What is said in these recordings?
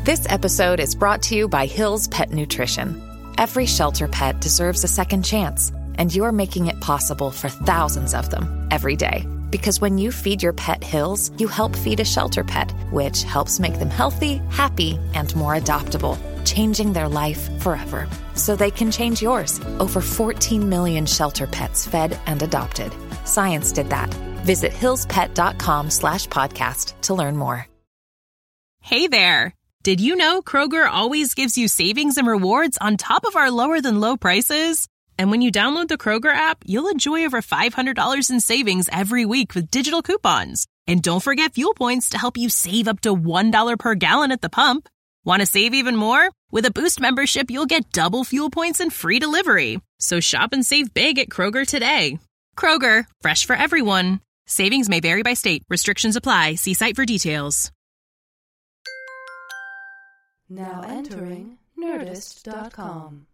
This episode is brought to you by Hill's Pet Nutrition. Every shelter pet deserves a second chance, and you're making it possible for thousands of them every day. Because when you feed your pet Hill's, you help feed a shelter pet, which helps make them healthy, happy, and more adoptable, changing their life forever. So they can change yours. Over 14 million shelter pets fed and adopted. Science did that. Visit hillspet.com/podcast to learn more. Hey there. Did you know Kroger always gives you savings and rewards on top of our lower than low prices? And when you download the Kroger app, you'll enjoy over $500 in savings every week with digital coupons. And don't forget fuel points to help you save up to $1 per gallon at the pump. Want to save even more? With a Boost membership, you'll get double fuel points and free delivery. So shop and save big at Kroger today. Kroger, fresh for everyone. Savings may vary by state. Restrictions apply. See site for details. Now entering Nerdist.com.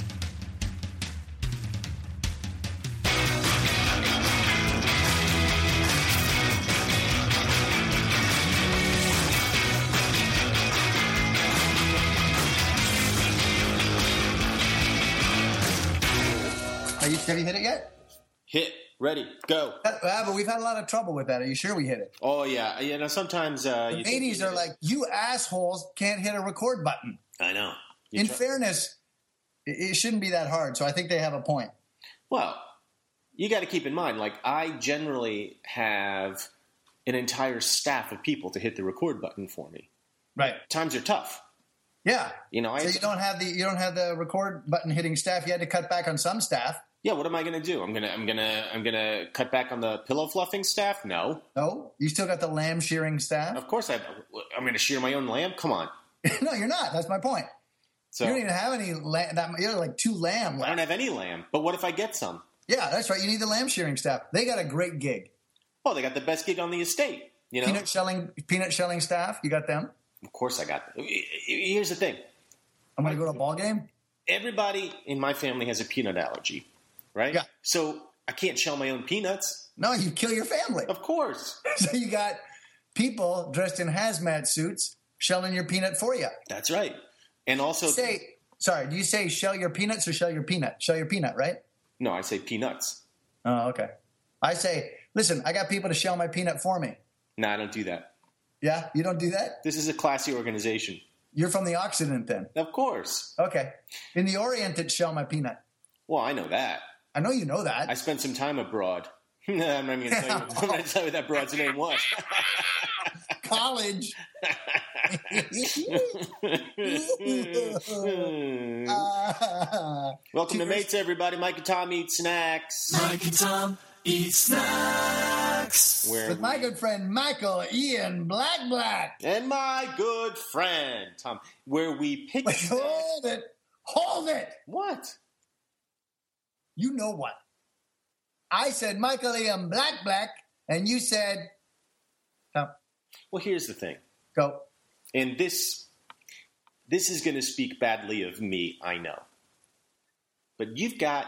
Have you hit it yet? Hit, ready, go. But we've had a lot of trouble with that. Are you sure we hit it? Oh, yeah. You know, sometimes... the ladies are like, you assholes can't hit a record button. I know. In fairness, it shouldn't be that hard, so I think they have a point. Well, you got to keep in mind, like, I generally have an entire staff of people to hit the record button for me. Right. Times are tough. Yeah. You know, so you don't have the record button hitting staff. You had to cut back on some staff. Yeah, what am I going to do? I'm gonna cut back on the pillow fluffing staff? No. No? You still got the lamb shearing staff? Of course I'm going to shear my own lamb? Come on. No, you're not. That's my point. So, you don't even have any lamb. You have like 2 lamb left. I don't have any lamb, but what if I get some? Yeah, that's right. You need the lamb shearing staff. They got a great gig. Oh, they got the best gig on the estate. You know? Peanut shelling staff. You got them? Of course I got them. Here's the thing. I'm going to go to a ball game? Everybody in my family has a peanut allergy. Right? Yeah. So I can't shell my own peanuts. No, you kill your family. Of course. So you got people dressed in hazmat suits shelling your peanut for you. That's right. And also... do you say shell your peanuts or shell your peanut? Shell your peanut, right? No, I say peanuts. Oh, okay. I say, listen, I got people to shell my peanut for me. No, I don't do that. Yeah? You don't do that? This is a classy organization. You're from the Occident then? Of course. Okay. In the Orient, it's shell my peanut. Well, I know that. I know you know that. I spent some time abroad. I'm not even going to tell you what that broad's name was. College. Welcome to Mates, everybody. Mike and Tom eat snacks. Mike and Tom eat snacks. With my good friend Michael Ian Black. And my good friend Tom. Where we pick... Wait, hold it. What? You know what? I said Michael Ian Black, and you said... Oh. Well, here's the thing. Go. And this is going to speak badly of me, I know. But you've got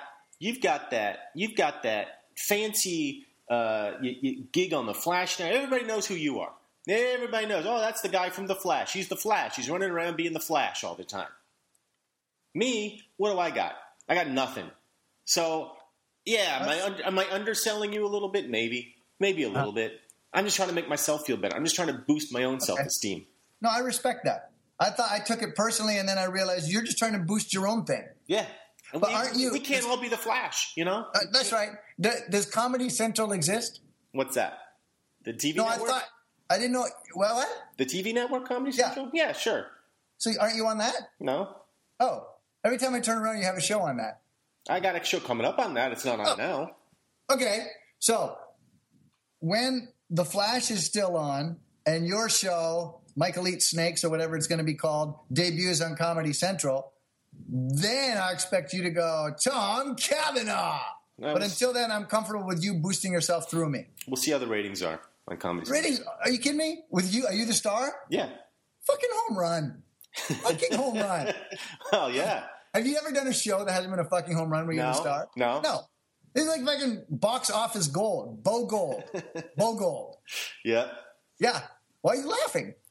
that fancy gig on The Flash now. Everybody knows who you are. Everybody knows, oh, that's the guy from The Flash. He's The Flash. He's running around being The Flash all the time. Me, what do I got? I got nothing. So, yeah, am I underselling you a little bit? Maybe a little bit. I'm just trying to make myself feel better. I'm just trying to boost my own self-esteem. No, I respect that. I took it personally, and then I realized you're just trying to boost your own thing. Yeah. But aren't you? We can't all be the Flash, you know? That's right. Does Comedy Central exist? What's that? The TV network? I didn't know. Well, what? The TV network, Comedy Central? Yeah, sure. So aren't you on that? No. Oh. Every time I turn around, you have a show on that. I got a show coming up on that. It's not on now. Okay. So when The Flash is still on and your show, Michael Eats Snakes or whatever it's going to be called, debuts on Comedy Central, then I expect you to go, Tom Cavanaugh. But until then, I'm comfortable with you boosting yourself through me. We'll see how the ratings are on Comedy Central. Ratings? Are you kidding me? With you? Are you the star? Yeah. Fucking home run. Fucking home run. Well, yeah. Have you ever done a show that hasn't been a fucking home run where you're the star? No. It's like fucking box office gold. Bo Gold. Yeah. Yeah. Why are you laughing?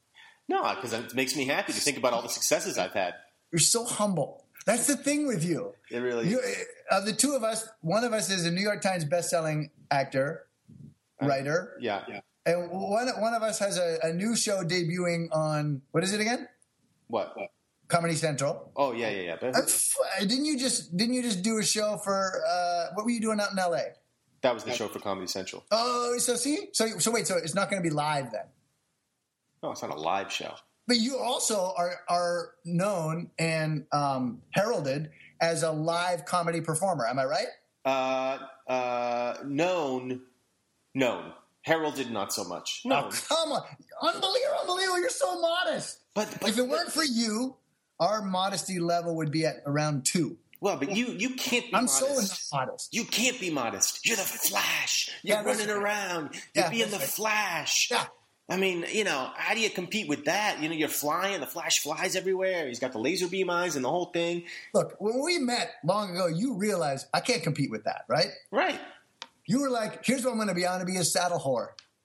No, because it makes me happy to think about all the successes I've had. You're so humble. That's the thing with you. It really is. Of the two of us, one of us is a New York Times bestselling actor, writer. Yeah. And one of us has a new show debuting on, what is it again? What? Comedy Central. Oh, yeah. Didn't you just do a show for, what were you doing out in L.A.? That was the show for Comedy Central. Oh, so see? So wait, so it's not going to be live then? No, it's not a live show. But you also are known and heralded as a live comedy performer. Am I right? Known. Heralded, not so much. No. Oh, come on. Unbelievable. You're so modest. But if it weren't for you, our modesty level would be at around 2. Well, but you can't be modest. I'm so modest. You can't be modest. You're the Flash. You're running around. You're being the Flash. Yeah. I mean, how do you compete with that? You're flying. The Flash flies everywhere. He's got the laser beam eyes and the whole thing. Look, when we met long ago, you realized I can't compete with that, right? Right. You were like, here's what I'm going to be. I'm going to be a saddle whore.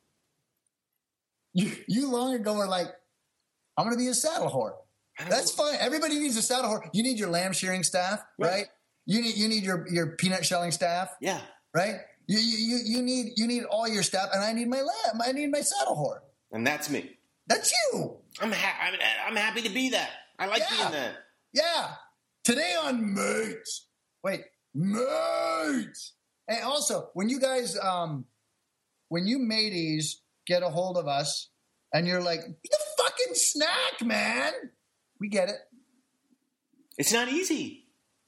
You long ago were like, I'm going to be a saddle whore. That's fine. Everybody needs a saddle whore. You need your lamb shearing staff, right? You need your peanut shelling staff. Yeah. Right? You need all your staff, and I need my lamb. I need my saddle whore. And that's me. That's you. I'm happy to be that. I like being that. Yeah. Today on Mates. Wait, Mates. And also, when you guys, when you mateys get a hold of us, and you're like, the fucking snack, man. We get it. It's not easy.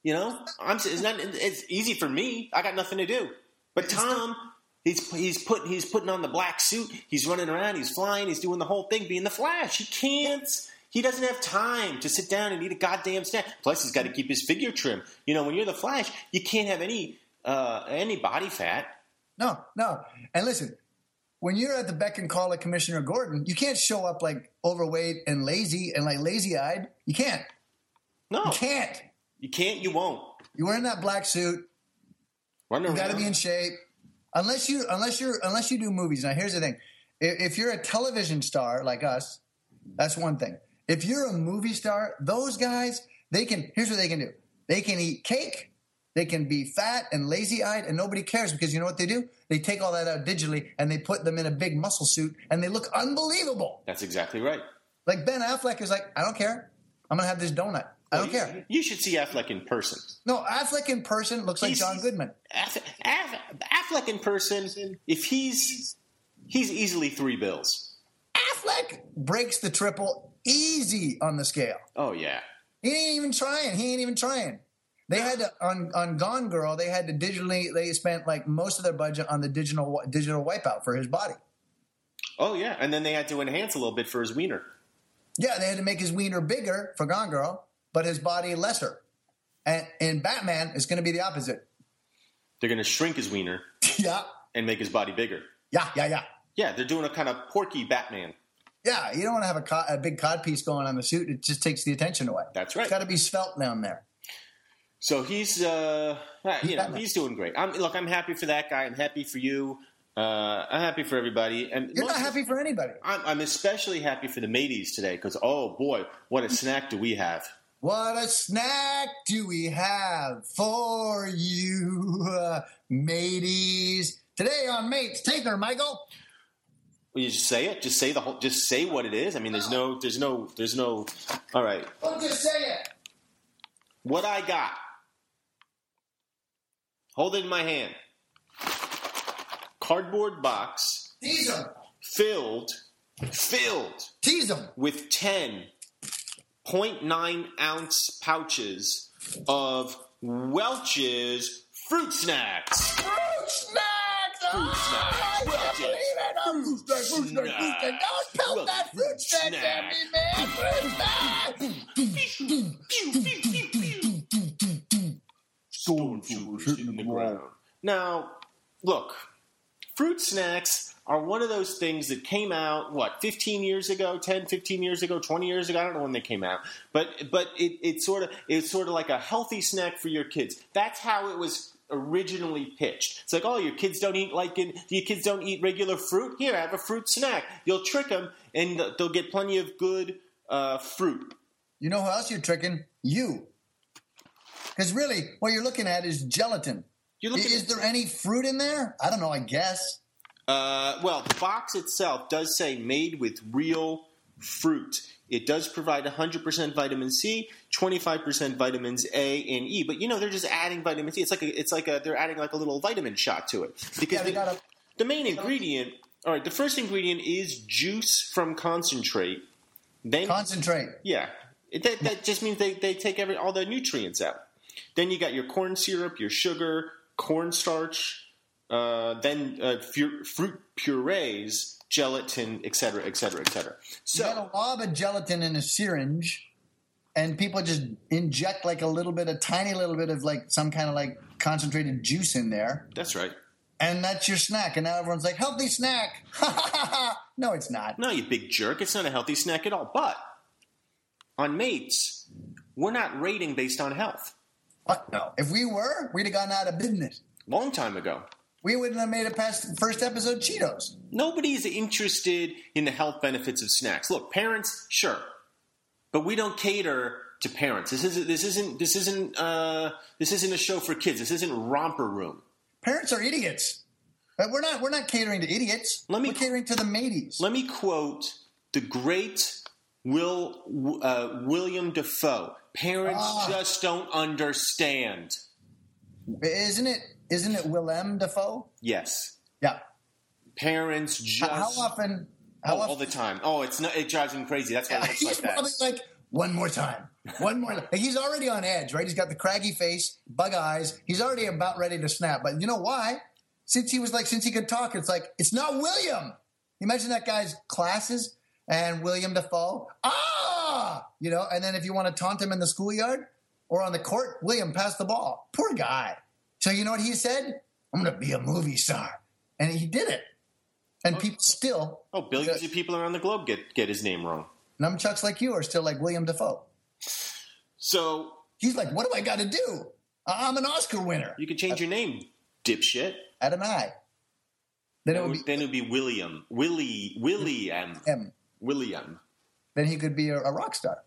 It's easy for me. I got nothing to do. But Tom, he's putting on the black suit. He's running around. He's flying. He's doing the whole thing, being the Flash. He doesn't have time to sit down and eat a goddamn snack. Plus, he's got to keep his figure trim. When you're the Flash, you can't have any body fat. No. And listen, when you're at the beck and call of Commissioner Gordon, you can't show up like overweight and lazy and like lazy-eyed. You can't. No. You can't. You can't. You won't. You're wearing that black suit. You got to be in shape. Unless you do movies. Now, here's the thing. If you're a television star like us, that's one thing. If you're a movie star, those guys, here's what they can do. They can eat cake. They can be fat and lazy-eyed, and nobody cares because you know what they do? They take all that out digitally, and they put them in a big muscle suit, and they look unbelievable. That's exactly right. Like Ben Affleck is like, I don't care. I'm going to have this donut. I don't care. You should see Affleck in person. No, Affleck in person looks like John Goodman. Affleck in person, if he's easily $3 bills. Affleck breaks the triple easy on the scale. Oh, yeah. He ain't even trying. They had to, on Gone Girl, they had to they spent like most of their budget on the digital wipeout for his body. Oh, yeah. And then they had to enhance a little bit for his wiener. Yeah, they had to make his wiener bigger for Gone Girl, but his body lesser. And in Batman, it's going to be the opposite. They're going to shrink his wiener. Yeah. And make his body bigger. Yeah. Yeah, they're doing a kind of porky Batman. Yeah, you don't want to have a big codpiece going on the suit. It just takes the attention away. That's right. It's got to be svelte down there. So he's doing great. I'm happy for that guy. I'm happy for you. I'm happy for everybody. And you're not happy for anybody. I'm especially happy for the mateys today because, oh, boy, what a snack do we have. What a snack do we have for you, mateys. Today on Mates, take her, Michael. Will you just say it? Just say what it is. I mean, there's no. All right. Don't just say it. What I got. Hold it in my hand. Cardboard box. Tease 'em. Filled. Tease 'em. With 10 0.9-ounce pouches of Welch's Fruit Snacks. Fruit Snacks! Fruit Snacks. I can't believe it. Fruit Snacks. Don't pelt that fruit snack at me, man. Stormtroopers hitting the ground. Now, look, fruit snacks are one of those things that came out, 15 years ago, 10, 15 years ago, 20 years ago? I don't know when they came out. But it's sort of like a healthy snack for your kids. That's how it was originally pitched. It's like, oh, your kids don't eat regular fruit? Here, have a fruit snack. You'll trick them, and they'll get plenty of good fruit. You know who else you're tricking? You. Because really, what you're looking at is gelatin. Is there any fruit in there? I don't know, I guess. Well, the box itself does say made with real fruit. It does provide 100% vitamin C, 25% vitamins A and E. But, they're just adding vitamin C. They're adding like a little vitamin shot to it. Because the main ingredient, all right, the first ingredient is juice from concentrate. Concentrate. Yeah. That just means they take all the nutrients out. Then you got your corn syrup, your sugar, cornstarch, then fruit purees, gelatin, et cetera, et cetera, et cetera. So, you got a lob of gelatin in a syringe, and people just inject like tiny little bit of like some kind of like concentrated juice in there. That's right. And that's your snack. And now everyone's like, healthy snack. No, it's not. No, you big jerk. It's not a healthy snack at all. But on Mates, we're not rating based on health. What? No. If we were, we'd have gone out of business. Long time ago. We wouldn't have made it past the first episode Cheetos. Nobody's interested in the health benefits of snacks. Look, parents, sure. But we don't cater to parents. This isn't a show for kids. This isn't Romper Room. Parents are idiots. But we're not catering to idiots. We're catering to the mateys. Let me quote the great William Dafoe. Parents just don't understand. Isn't it Willem Dafoe? Yes. Yeah. Parents just how often all the time. Oh, it drives him crazy. That's why it looks like that. Probably like one more time. Like, he's already on edge, right? He's got the craggy face, bug eyes. He's already about ready to snap. But you know why? Since he could talk, it's like, it's not William. Imagine that guy's classes and William Dafoe. And then if you want to taunt him in the schoolyard or on the court, William, pass the ball. Poor guy. So you know what he said? I'm going to be a movie star. And he did it. And people still... Oh, billions of people around the globe get his name wrong. Nunchucks like you are still like William Dafoe. So... He's like, what do I got to do? I'm an Oscar winner. You could change your name, dipshit. Add an I. Then it would be William. William. M. William. Then he could be a rock star.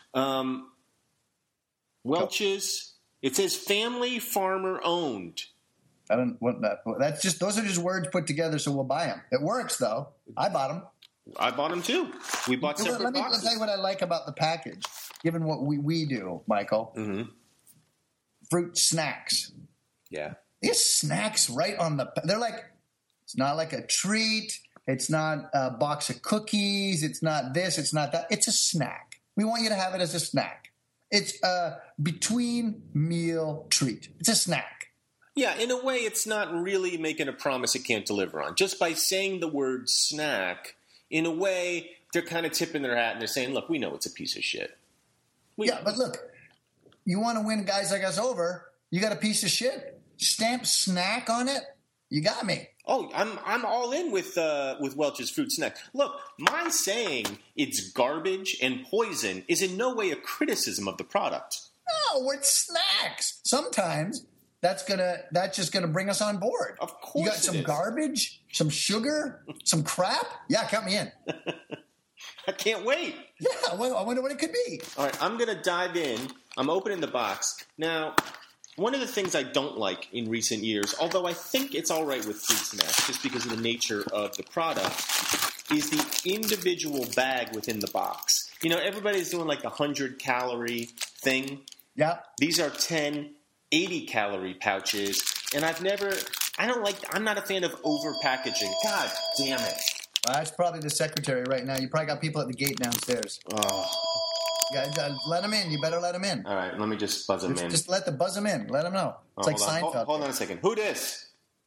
Welch's... It says family farmer owned. I don't want that. Those are just words put together, so we'll buy them. It works, though. I bought them. I bought them too. We bought separate boxes. Let me tell you what I like about the package, given what we do, Michael. Mm-hmm. Fruit snacks. Yeah. These snacks right on they're like, it's not like a treat. It's not a box of cookies. It's not this. It's not that. It's a snack. We want you to have it as a snack. It's a between meal treat. It's a snack. Yeah, in a way, it's not really making a promise it can't deliver on. Just by saying the word snack, in a way, they're kind of tipping their hat and they're saying, look, we know it's a piece of shit. But look, you want to win guys like us over, you got a piece of shit? Stamp snack on it? You got me. Oh, I'm all in with Welch's fruit snack. Look, my saying it's garbage and poison is in no way a criticism of the product. No, it's snacks. Sometimes that's just gonna bring us on board. Of course, you got some garbage, some sugar, some crap. Yeah, count me in. I can't wait. Yeah, I wonder what it could be. All right, I'm gonna dive in. I'm opening the box now. One of the things I don't like in recent years, although I think it's all right with fruit snacks just because of the nature of the product, is the individual bag within the box. Everybody's doing like the 100-calorie thing. Yeah. These are 10 80-calorie pouches, and I'm not a fan of over-packaging. God damn it. Well, that's probably the secretary right now. You probably got people at the gate downstairs. Oh. Yeah, let them in. You better let them in. All right, let me just buzz them in. Just buzz them in. Let them know. It's like Seinfeld. Hold on a second. Who dis?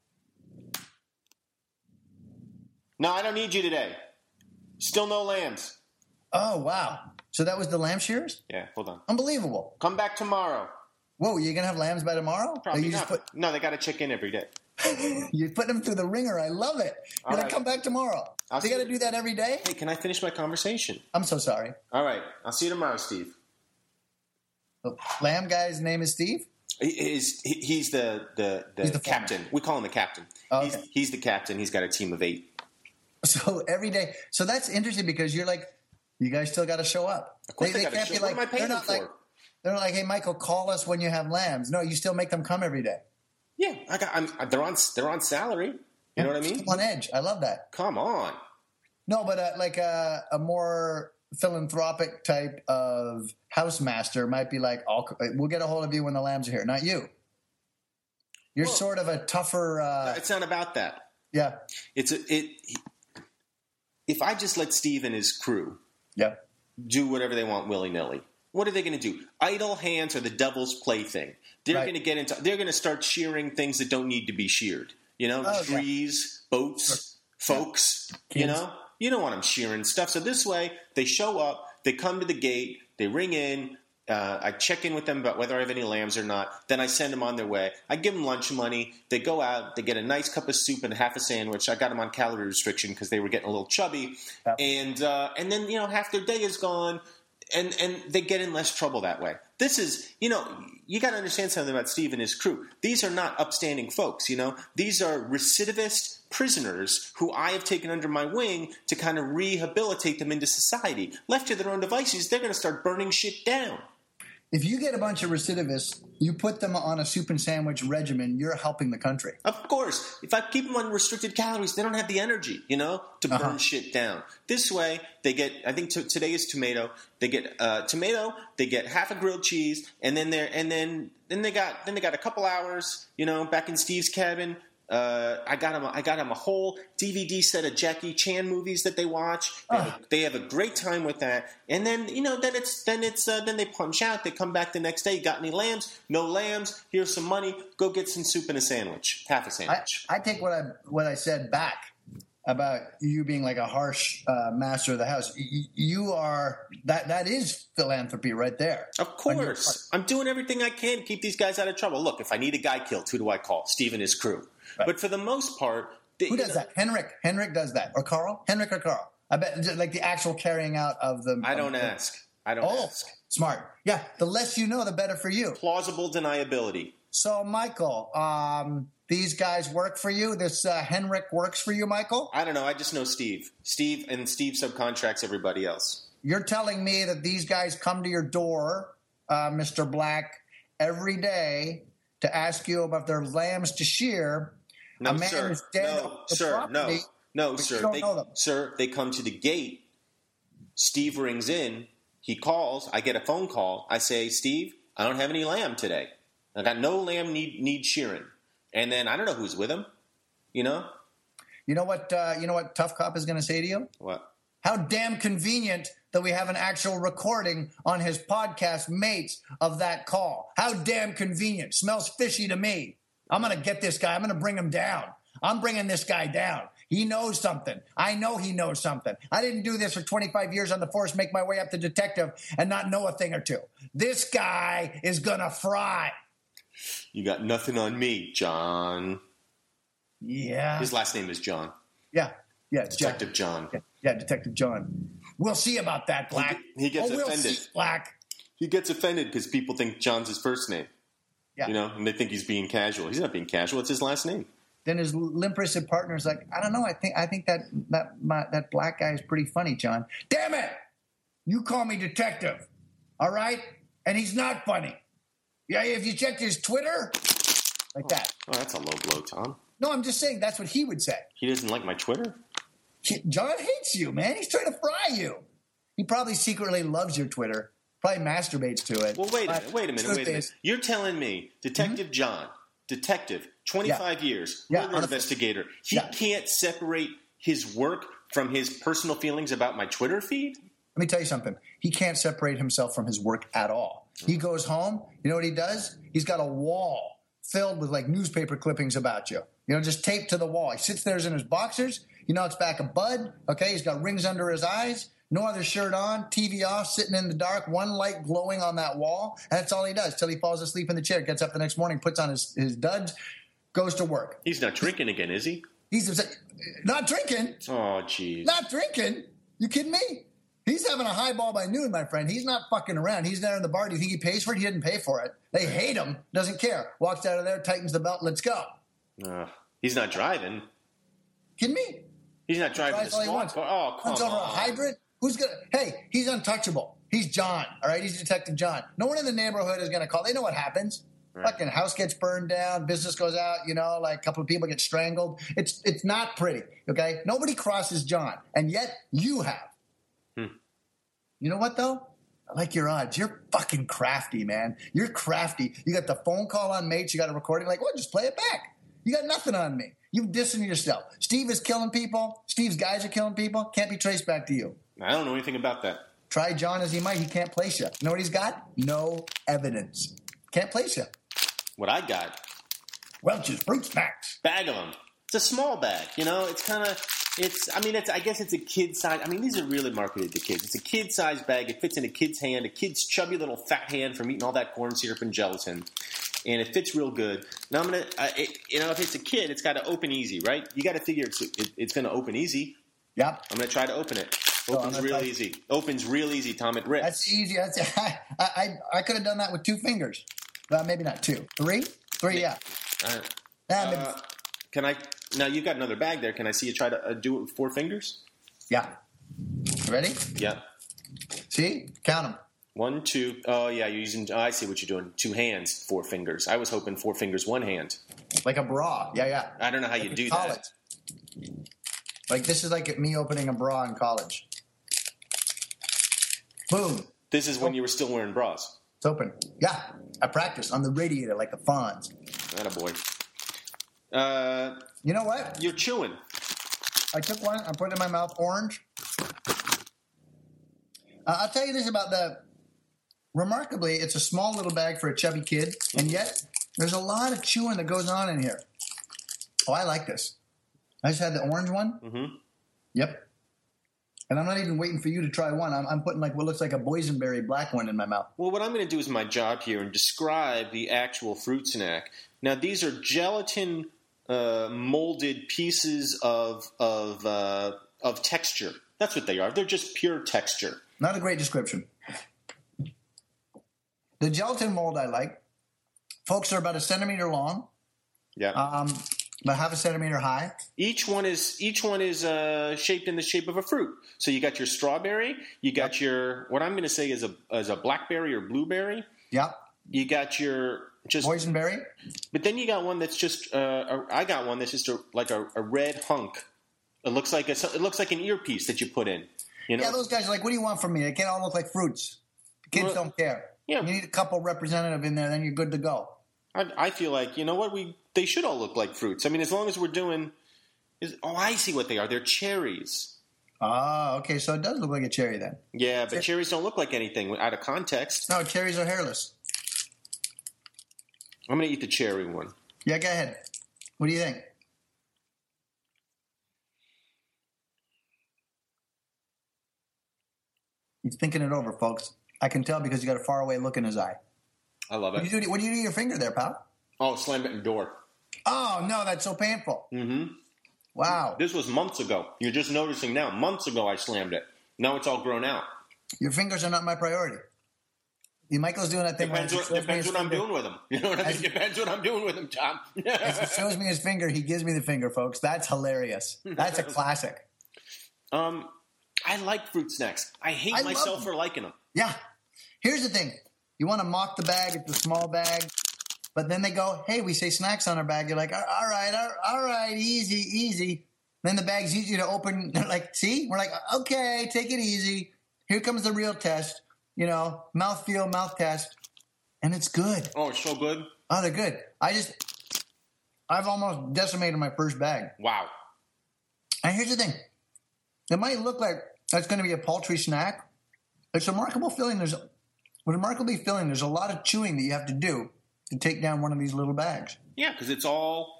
No, I don't need you today. Still no lambs. Oh, wow. So that was the lamb shears? Yeah, hold on. Unbelievable. Come back tomorrow. Whoa, you're going to have lambs by tomorrow? Probably not. No, they got to check in every day. You're putting them through the ringer. I love it. You're going to come back tomorrow. They got to do that every day? Hey, can I finish my conversation? I'm so sorry. All right. I'll see you tomorrow, Steve. The lamb guy's name is Steve? He's the captain. We call him the captain. Oh, okay. He's the captain. He's got a team of 8. So every day. So that's interesting because you're like, you guys still got to show up. Of course they gotta can't show. be What like, am I paying they're them not like, for? they're not like, hey, Michael, call us when you have lambs. No, you still make them come every day. Yeah, they're on salary. You know what I mean? Still on edge. I love that. Come on. No, but like a more philanthropic type of housemaster might be like, we'll get a hold of you when the lambs are here, not you. You're sort of a tougher. It's not about that. Yeah. If I just let Steve and his crew do whatever they want willy-nilly, what are they going to do? Idle hands are the devil's plaything. They're going to they're going to start shearing things that don't need to be sheared. You know, trees, boats, folks, kids. You don't want them shearing stuff. So this way, they show up, they come to the gate, they ring in, I check in with them about whether I have any lambs or not. Then I send them on their way. I give them lunch money. They go out. They get a nice cup of soup and half a sandwich. I got them on calorie restriction because they were getting a little chubby. Yep. And then half their day is gone, and they get in less trouble that way. This is you got to understand something about Steve and his crew. These are not upstanding folks. These are recidivist prisoners who I have taken under my wing to kind of rehabilitate them into society. Left to their own devices, they're going to start burning shit down. If you get a bunch of recidivists, you put them on a soup and sandwich regimen, you're helping the country. Of course. If I keep them on restricted calories, they don't have the energy, to burn shit down. This way, they get, I think today is tomato. They get tomato, they get half a grilled cheese, and then they got a couple hours, back in Steve's cabin. I got him a whole DVD set of Jackie Chan movies that they watch. They have a great time with that. And then then they punch out. They come back the next day. Got any lambs? No lambs. Here's some money. Go get some soup and a sandwich. Half a sandwich. I take what I said back about you being like a harsh master of the house. You are that is philanthropy right there. Of course, I'm doing everything I can to keep these guys out of trouble. Look, if I need a guy killed, who do I call? Steve and his crew. Right. But for the most part, who does that? Henrik does that, or Carl? Henrik or Carl? I bet like the actual carrying out of the. I don't ask. Ask. Smart. Yeah, the less you know, the better for you. Plausible deniability. So, Michael, these guys work for you? This Henrik works for you, Michael? I don't know. I just know Steve. Steve subcontracts everybody else. You're telling me that these guys come to your door, Mr. Black, every day to ask you about their lambs to shear. No, sir. No, sir. They come to the gate. Steve rings in. He calls. I get a phone call. I say, Steve, I don't have any lamb today. I got no lamb need shearing. And then I don't know who's with him. You know what Tough Cop is going to say to you? What? How damn convenient that we have an actual recording on his podcast Mates of that call. How damn convenient. Smells fishy to me. I'm going to get this guy. I'm going to bring him down. I'm bringing this guy down. He knows something. I know he knows something. I didn't do this for 25 years on the force, make my way up to detective and not know a thing or two. This guy is going to fry. You got nothing on me, John. Yeah. His last name is John. Yeah. Detective John. Yeah, Detective John. We'll see about that, Black. He gets offended. We'll see, Black. He gets offended because people think John's his first name. Yeah. And they think he's being casual. He's not being casual. It's his last name. Then his limp-wristed partner's like, I don't know. I think that Black guy is pretty funny, John. Damn it! You call me detective, all right? And he's not funny. Yeah, if you check his Twitter, like that. Oh, that's a low blow, Tom. No, I'm just saying that's what he would say. He doesn't like my Twitter? John hates you, man. He's trying to fry you. He probably secretly loves your Twitter. Probably masturbates to it. Well, wait a minute. You're telling me Detective John, detective, 25 years, murder investigator, he can't separate his work from his personal feelings about my Twitter feed? Let me tell you something. He can't separate himself from his work at all. He goes home. You know what he does? He's got a wall filled with like newspaper clippings about you. Just taped to the wall. He sits there in his boxers. He knocks back a bud. Okay, he's got rings under his eyes. No other shirt on. TV off. Sitting in the dark. One light glowing on that wall. And that's all he does till he falls asleep in the chair. Gets up the next morning. Puts on his duds. Goes to work. He's not drinking again, is he? He's not drinking. Oh, jeez. Not drinking? You kidding me? He's having a high ball by noon, my friend. He's not fucking around. He's there in the bar. Do you think he pays for it? He didn't pay for it. They hate him. Doesn't care. Walks out of there, tightens the belt. Let's go. He's not driving. Kidding me? He's not driving the squad car. Oh, come Runs over a hydrant. Who's gonna? Hey, he's untouchable. He's John. All right, he's Detective John. No one in the neighborhood is gonna call. They know what happens. Right. Fucking house gets burned down. Business goes out. Like a couple of people get strangled. It's not pretty. Okay, nobody crosses John, and yet you have. You know what, though? I like your odds. You're fucking crafty, man. You're crafty. You got the phone call on mates. You got a recording. Like, well, just play it back. You got nothing on me. You've dissing yourself. Steve is killing people. Steve's guys are killing people. Can't be traced back to you. I don't know anything about that. Try John as he might. He can't place you. You know what he's got? No evidence. Can't place you. What I got? Welch's Fruit Snacks. Bag of them. It's a small bag. It's kind of... I guess it's a kid size. These are really marketed to kids. It's a kid size bag. It fits in a kid's hand, a kid's chubby little fat hand from eating all that corn syrup and gelatin. And it fits real good. Now if it's a kid, it's got to open easy, right? You got to figure it's going to open easy. Yep. I'm going to try to open it. Opens real easy. Opens real easy, Tom. It rips. That's easy. I could have done that with 2 fingers. Maybe not 2. 3? 3, yeah. Can I? Now you've got another bag there. Can I see you try to do it with 4 fingers? Yeah. Ready? Yeah. See? Count them. 1, 2. Oh yeah, you're using. Oh, I see what you're doing. 2 hands, 4 fingers. I was hoping 4 fingers, 1 hand. Like a bra. Yeah. I don't know how you do that. Like this is like me opening a bra in college. Boom. This is when you were still wearing bras. It's open. Yeah. I practiced on the radiator like the Fonz. Attaboy. You know what? You're chewing. I took one. I put it in my mouth. Orange. I'll tell you this about remarkably, it's a small little bag for a chubby kid, and yet there's a lot of chewing that goes on in here. Oh, I like this. I just had the orange one. Mm-hmm. Yep. And I'm not even waiting for you to try one. I'm putting like what looks like a boysenberry black one in my mouth. Well, what I'm going to do is my job here and describe the actual fruit snack. Now, these are gelatin molded pieces of texture. That's what they are. They're just pure texture. Not a great description. The gelatin mold I like. Folks are about 1 centimeter long. Yeah. About half a centimeter high. Each one is shaped in the shape of a fruit. So you got your strawberry. You got your what I'm going to say is a blackberry or blueberry. Yep. You got your just boysenberry. But then you got one that's just I got one that's just like a red hunk. It looks like an earpiece that you put in. Yeah, those guys are like, what do you want from me? They can't all look like fruits. The kids don't care. Yeah. You need a couple representative in there, then you're good to go. I feel like, you know what, they should all look like fruits. As long as we're doing I see what they are. They're cherries. Ah, okay, so it does look like a cherry then. Yeah, but cherries don't look like anything out of context. No, cherries are hairless. I'm going to eat the cherry one. Yeah, go ahead. What do you think? He's thinking it over, folks. I can tell because you got a faraway look in his eye. I love it. What do you do to your finger there, pal? Oh, slammed it in the door. Oh, no, that's so painful. Mm-hmm. Wow. This was months ago. You're just noticing now. Months ago I slammed it. Now it's all grown out. Your fingers are not my priority. Michael's doing that thing. Depends what I'm doing with him. You know what I mean? Depends what I'm doing with him, Tom. As he shows me his finger, he gives me the finger, folks. That's hilarious. That's a classic. I like fruit snacks. I hate myself for liking them. Yeah. Here's the thing. You want to mock the bag. It's a small bag. But then they go, hey, we say snacks on our bag. You're like, all right, easy. Then the bag's easy to open. They're like, see? We're like, okay, take it easy. Here comes the real test. Mouth feel, mouth test. And it's good. Oh, it's so good? Oh, they're good. I've almost decimated my first bag. Wow. And here's the thing. It might look like it's going to be a paltry snack. It's remarkably filling. There's a lot of chewing that you have to do to take down one of these little bags. Yeah, because it's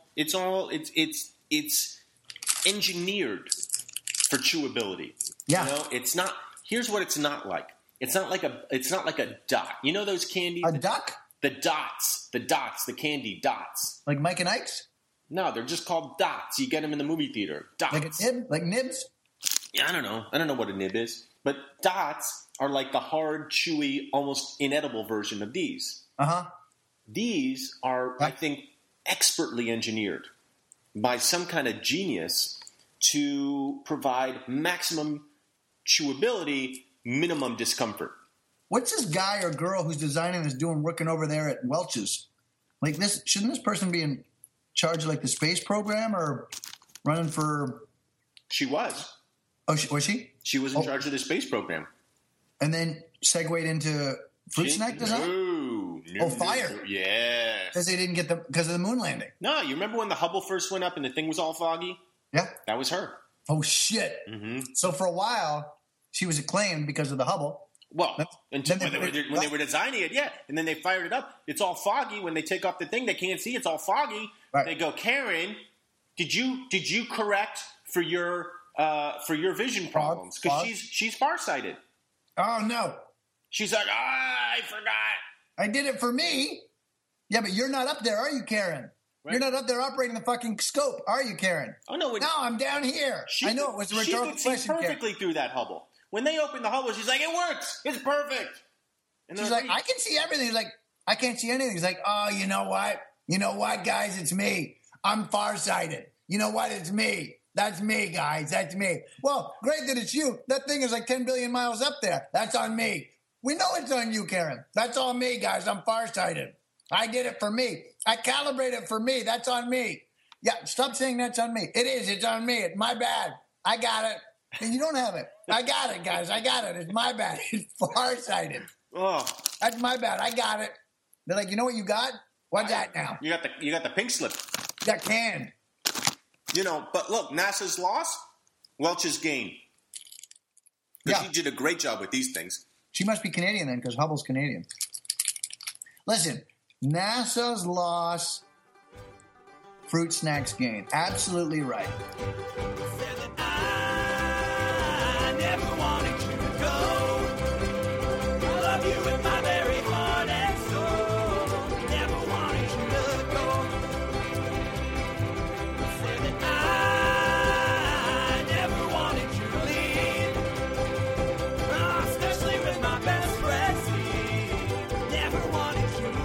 engineered for chewability. Yeah. It's not. Here's what it's not like. It's not like a dot. You know those candies? A duck? The dots, the candy dots. Like Mike and Ike's? No, they're just called dots. You get them in the movie theater. Dots. Like a nib? Like nibs? Yeah, I don't know. I don't know what a nib is. But Dots are like the hard, chewy, almost inedible version of these. Uh-huh. These are, I think, expertly engineered by some kind of genius to provide maximum chewability, minimum discomfort. What's this guy or girl who's designing this working over there at Welch's? Like this, shouldn't this person be in charge of like the space program or running for? She was. Oh, was she? She was in charge of the space program. And then segued into fruit snack design? No, fire. Yeah. Because they didn't get because of the moon landing. No, you remember when the Hubble first went up and the thing was all foggy? Yeah. That was her. Oh, shit. Mm-hmm. So for a while, she was acclaimed because of the Hubble. Well, when they were designing it, yeah. And then they fired it up. It's all foggy. When they take off the thing, they can't see. It's all foggy. Right. They go, Karen, did you correct for your vision problems? Because she's farsighted. Oh, no. She's like, I forgot. I did it for me. Yeah, but you're not up there, are you, Karen? Right. You're not up there operating the fucking scope, are you, Karen? Oh, no. No, I'm down here. I know it was a rhetorical question, she could see perfectly through that Hubble. When they opened the Hubble, she's like, it works. It's perfect. And she's like, I can see everything. He's like, I can't see anything. He's like, oh, you know what? You know what, guys? It's me. I'm farsighted. You know what? It's me. That's me, guys. That's me. Well, great that it's you. That thing is like 10 billion miles up there. That's on me. We know it's on you, Karen. That's on me, guys. I'm farsighted. I did it for me. I calibrated it for me. That's on me. Yeah, stop saying that's on me. It is. It's on me. It's my bad. I got it. And you don't have it. I got it, guys. I got it. It's my bad. It's farsighted. Oh, that's my bad. I got it. They're like, you know what you got? What's that now? You got the pink slip. You got canned. You know, but look, NASA's loss, Welch's gain. Because she did a great job with these things. She must be Canadian then, because Hubble's Canadian. Listen, NASA's loss, fruit snacks gain. Absolutely right. I never wanted you to go. I love you with my very heart and soul. Never wanted you to go. Said that I never wanted you to leave. Oh, especially with my best friend Steve. Never wanted you to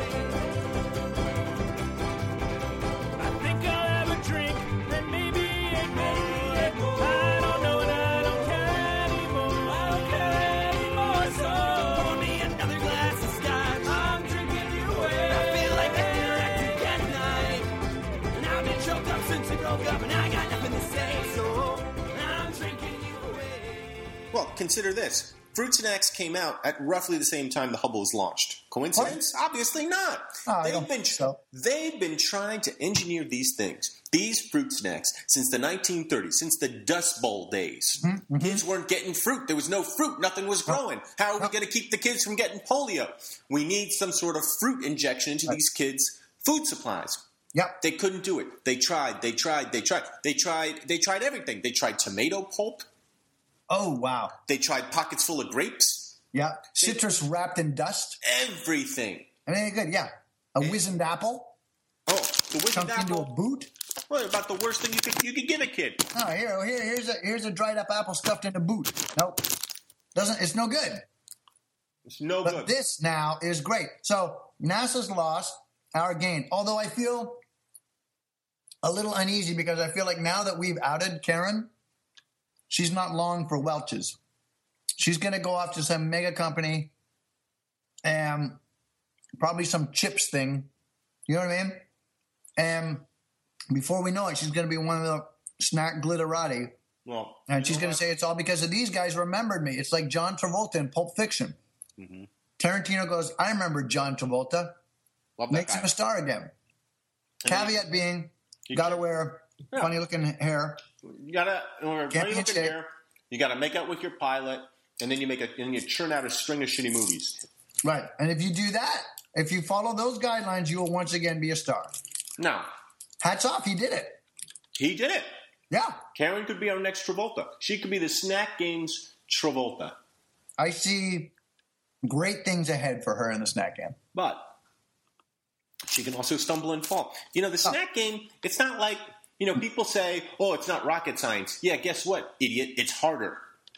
leave. I think I'll have a drink, then maybe a Red Bull. I don't know and I don't care anymore. I don't care anymore. So pour me another glass of scotch. I'm drinking you away. I feel like I can act again tonight. And I've been choked up since we broke up, and I got nothing to say. So I'm drinking you away. Well, consider this. Fruit Snacks came out at roughly the same time the Hubble was launched. Coincidence? What? Obviously not. They've been trying to engineer these things, these fruit snacks, since the 1930s, since the Dust Bowl days. Mm-hmm. Kids weren't getting fruit. There was no fruit. Nothing was growing. How are we going to keep the kids from getting polio? We need some sort of fruit injection into these kids' food supplies. Yep. They couldn't do it. They tried everything. They tried tomato pulp. Oh, wow. They tried pockets full of grapes. Yeah. Citrus wrapped in dust. Everything. I mean, good, yeah. A wizened apple. Oh, the wizened apple. Into a boot. Well, about the worst thing you could give a kid. Oh, here's a dried up apple stuffed in a boot. Nope. It's no good. It's no good. But this now is great. So NASA's loss, our gain. Although I feel a little uneasy because I feel like now that we've outed Karen, she's not long for Welch's. She's going to go off to some mega company and probably some chips thing. You know what I mean? And before we know it, she's going to be one of the snack glitterati. Well, and she's going to say it's all because of these guys remembered me. It's like John Travolta in Pulp Fiction. Mm-hmm. Tarantino goes, I remember John Travolta. Makes him a star again. Caveat being, got to wear funny-looking hair. You gotta funny-looking hair. You gotta make out with your pilot, and then you churn out a string of shitty movies. Right, and if you do that, if you follow those guidelines, you will once again be a star. No, hats off, he did it. He did it. Yeah, Karen could be our next Travolta. She could be the Snack Game's Travolta. I see great things ahead for her in the Snack Game, but she can also stumble and fall. You know, the Snack Game. It's not like. You know, people say, oh, it's not rocket science. Yeah, guess what, idiot? It's harder.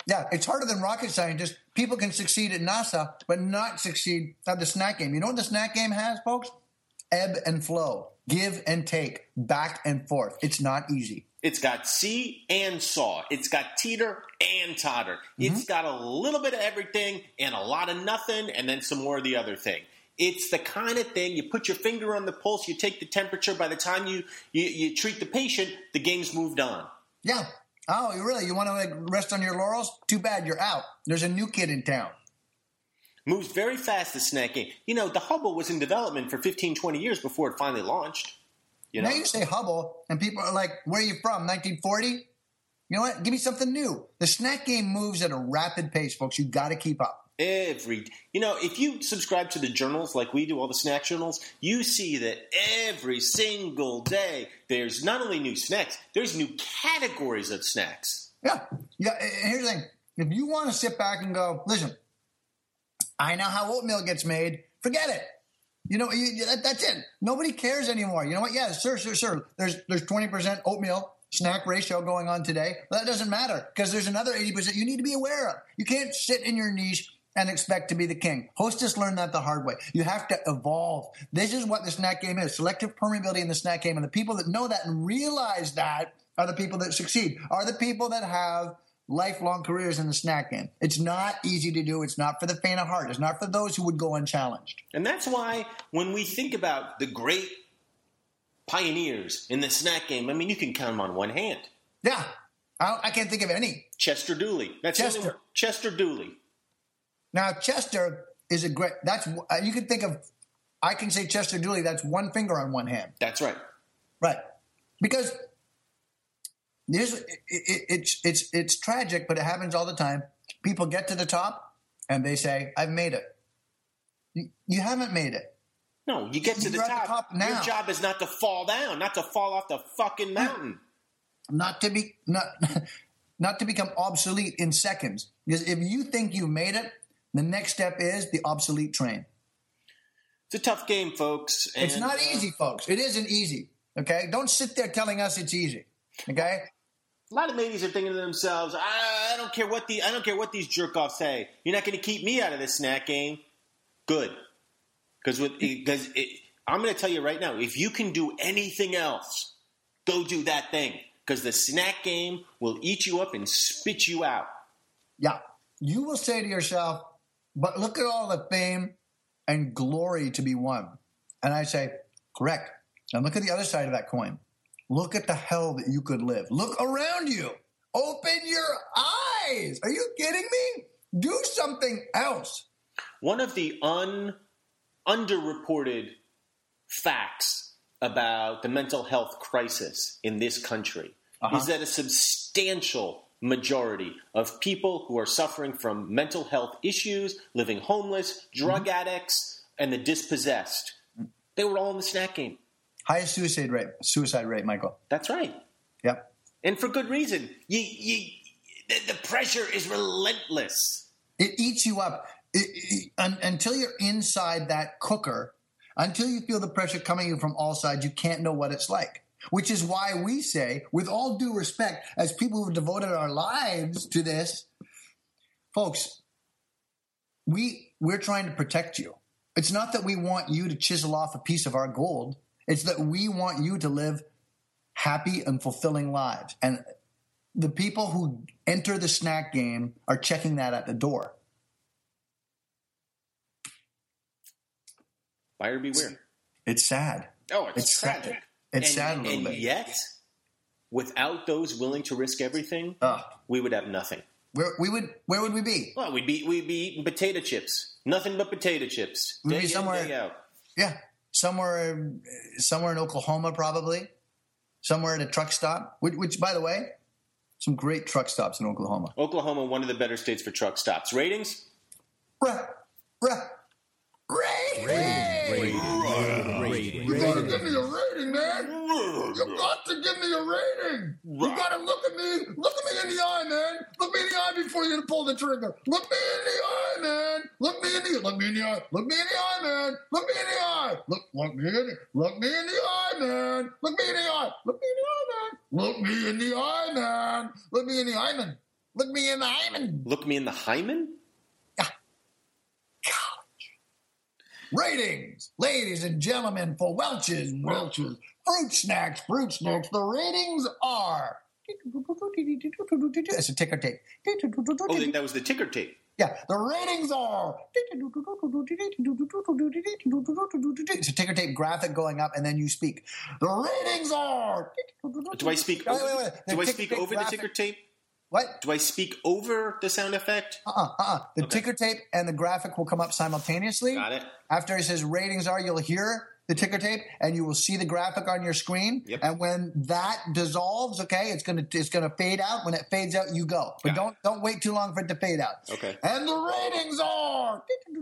Yeah, it's harder than rocket scientists. People can succeed at NASA, but not succeed at the snack game. You know what the snack game has, folks? Ebb and flow, give and take, back and forth. It's not easy. It's got see and saw. It's got teeter and totter. It's got a little bit of everything and a lot of nothing and then some more of the other thing. It's the kind of thing, you put your finger on the pulse, you take the temperature. By the time you treat the patient, the game's moved on. Yeah. Oh, you want to rest on your laurels? Too bad, you're out. There's a new kid in town. Moves very fast, the snack game. You know, the Hubble was in development for 15, 20 years before it finally launched. You know? Now you say Hubble, and people are like, where are you from, 1940? You know what? Give me something new. The snack game moves at a rapid pace, folks. You got to keep up. If you subscribe to the journals like we do, all the snack journals, you see that every single day there's not only new snacks, there's new categories of snacks. Yeah. And here's the thing. If you want to sit back and go, listen, I know how oatmeal gets made, forget it. You know, that's it. Nobody cares anymore. You know what? Yeah, sure. There's 20% oatmeal snack ratio going on today. That doesn't matter because there's another 80% you need to be aware of. You can't sit in your niche and expect to be the king. Hostess learned that the hard way. You have to evolve. This is what the snack game is. Selective permeability in the snack game. And the people that know that and realize that are the people that succeed, are the people that have lifelong careers in the snack game. It's not easy to do. It's not for the faint of heart. It's not for those who would go unchallenged. And that's why when we think about the great pioneers in the snack game, I mean, you can count them on one hand. Yeah. I can't think of any. Chester Dooley. Chester Dooley. Now, Chester is a great, you can think of, I can say Chester Dooley, that's one finger on one hand. That's right. Right. Because it's tragic, but it happens all the time. People get to the top and they say, I've made it. You haven't made it. No, you get to the top. Now. Your job is not to fall down, not to fall off the fucking mountain. Not to become obsolete in seconds. Because if you think you've made it, the next step is the obsolete train. It's a tough game, folks. And, it's not easy, folks. It isn't easy. Okay? Don't sit there telling us it's easy. Okay? A lot of ladies are thinking to themselves, I don't care what these jerk-offs say. You're not going to keep me out of this snack game. Good. Because I'm going to tell you right now, if you can do anything else, go do that thing. Because the snack game will eat you up and spit you out. Yeah. You will say to yourself, but look at all the fame and glory to be won. And I say, correct. And look at the other side of that coin. Look at the hell that you could live. Look around you. Open your eyes. Are you kidding me? Do something else. One of the underreported facts about the mental health crisis in this country is that a substantial majority of people who are suffering from mental health issues, living homeless, drug addicts, and the dispossessed, they were all in the snack game. Highest suicide rate, Michael. That's right. Yep. And for good reason. The pressure is relentless. It eats you up. Until you're inside that cooker, until you feel the pressure coming at you from all sides, you can't know what it's like. Which is why we say, with all due respect, as people who've devoted our lives to this, folks, we're trying to protect you. It's not that we want you to chisel off a piece of our gold. It's that we want you to live happy and fulfilling lives. And the people who enter the snack game are checking that at the door. Buyer beware. It's sad. Oh, it's tragic. Sad. It's sad a little bit. And yet, without those willing to risk everything, we would have nothing. Where would we be? Well, we'd be eating potato chips. Nothing but potato chips. We'd be somewhere. Day out. Yeah, somewhere in Oklahoma, probably. Somewhere at a truck stop. Which, by the way, some great truck stops in Oklahoma. Oklahoma, one of the better states for truck stops. Ratings? Rating. You gotta give me a rating, man. You got to give me a rating. You gotta look at me in the eye, man. Look me in the eye before you pull the trigger. Look me in the eye, man. Look me in the eye, man. Look me in the eye. Look me in the eye, man. Look me in the eye, man. Look me in the eye, man. Look me in the eye, man. Look me in the eye, man. Look me in the hymen. Look me in the hymen? Ratings, ladies and gentlemen, for Welch's, fruit snacks. The ratings are. It's a ticker tape. Oh, that was the ticker tape. Yeah, the ratings are. It's a ticker tape graphic going up, and then you speak. The ratings are. Do I speak? Wait. Do I speak over the ticker tape? What? Do I speak over the sound effect? The ticker tape and the graphic will come up simultaneously. Got it. After it says ratings are, you'll hear the ticker tape and you will see the graphic on your screen. Yep. And when that dissolves, okay, it's gonna fade out. When it fades out, you go. But don't wait too long for it to fade out. Okay. And the ratings are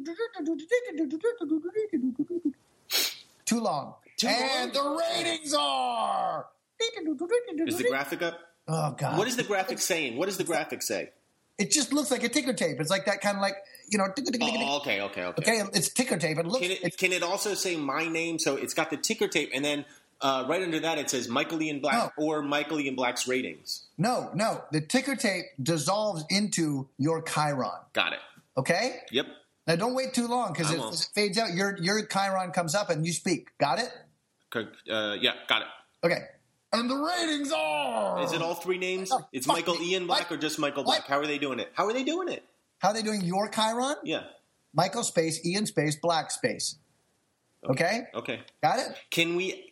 too long. And the ratings are. Is the graphic up? Oh God! What is the graphic saying? What does the graphic say? It just looks like a ticker tape. It's like that kind of like, you know. Oh, okay. Okay, it's ticker tape. It looks. Can it also say my name? So it's got the ticker tape, and then right under that it says Michael Ian Black or Michael Ian Black's ratings. No. The ticker tape dissolves into your Chiron. Got it. Okay? Yep. Now don't wait too long because as it fades out, your Chiron comes up and you speak. Got it? Yeah, got it. Okay. And the ratings are. Is it all three names? It's Michael Ian Black or just Michael Black? How are they doing it? How are they doing your Chiron? Yeah. Michael space, Ian space, Black space. Okay? Okay. Got it? Can we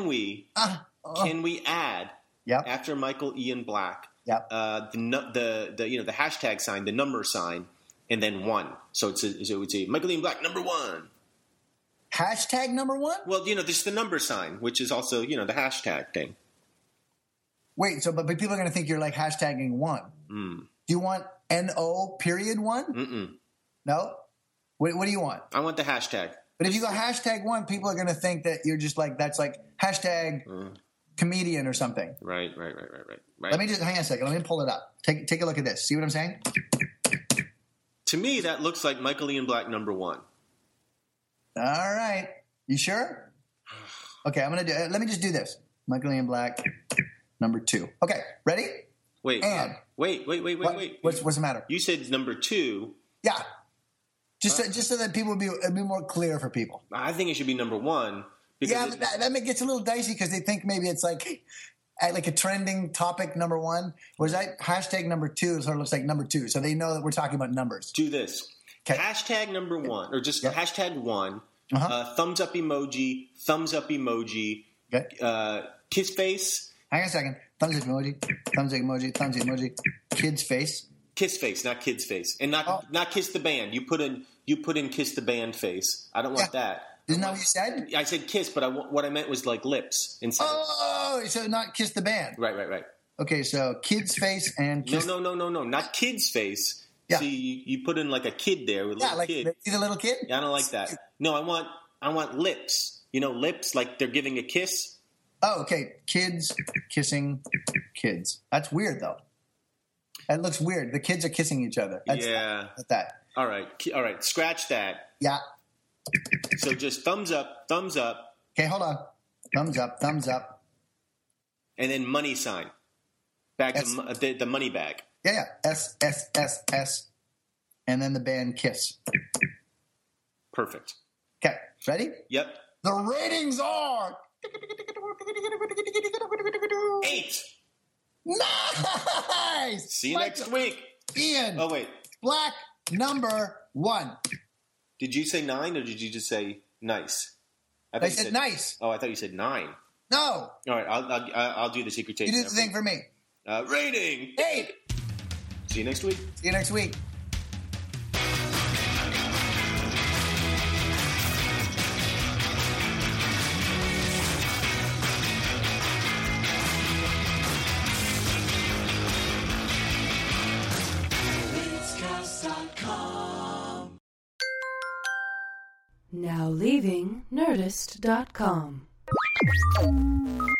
add after Michael Ian Black the hashtag sign, the number sign, and then 1. So it's a Michael Ian Black number 1. Hashtag number 1? Well, there's the number sign, which is also, the hashtag thing. Wait, so but people are going to think you're like hashtagging 1. Do you want NO period 1? Mm-mm. No? What do you want? I want the hashtag. But if you go hashtag 1, people are going to think that you're just like, that's like hashtag comedian or something. Right. Let me just, hang on a second. Let me pull it up. Take a look at this. See what I'm saying? To me, that looks like Michael Ian Black number 1. All right. You sure? Okay, I'm going to do let me just do this. Michael Ian Black number 2. Okay, ready? Wait. And wait. What's the matter? You said number 2. Yeah. Just so that people it'd be more clear for people. I think it should be number 1. But that gets a little dicey because they think maybe it's like a trending topic number 1. Whereas hashtag number 2 sort of looks like number 2. So they know that we're talking about numbers. Do this. Okay. Hashtag number 1, or just hashtag 1, thumbs up emoji, kiss face. Hang on a second. Thumbs emoji, kid's face. Kiss face, not kid's face. And not kiss the band. You put in kiss the band face. I don't want that. Isn't that what you said? I said kiss, but what I meant was like lips instead. Oh, so not kiss the band. Right. Okay, so kid's face and kiss. No, not kid's face. Yeah. See, you put in like a kid there with a little kid. See the little kid? Yeah, I don't like that. No, I want lips. Lips like they're giving a kiss. Oh, okay. Kids kissing kids. That's weird though. That looks weird. The kids are kissing each other. That's that. All right. Scratch that. Yeah. So just thumbs up. Okay, hold on. Thumbs up. And then money sign. The money bag. Yeah. S. And then the band Kiss. Perfect. Okay, ready? Yep. The ratings are 8. Nice! See you next week. Ian. Oh, wait. Black number 1. Did you say 9 or did you just say nice? I said nice. Oh, I thought you said 9. No. All right, I'll do the secret tape. You do the thing for me. Rating 8. See you next week. See you next week. Now leaving Nerdist.com.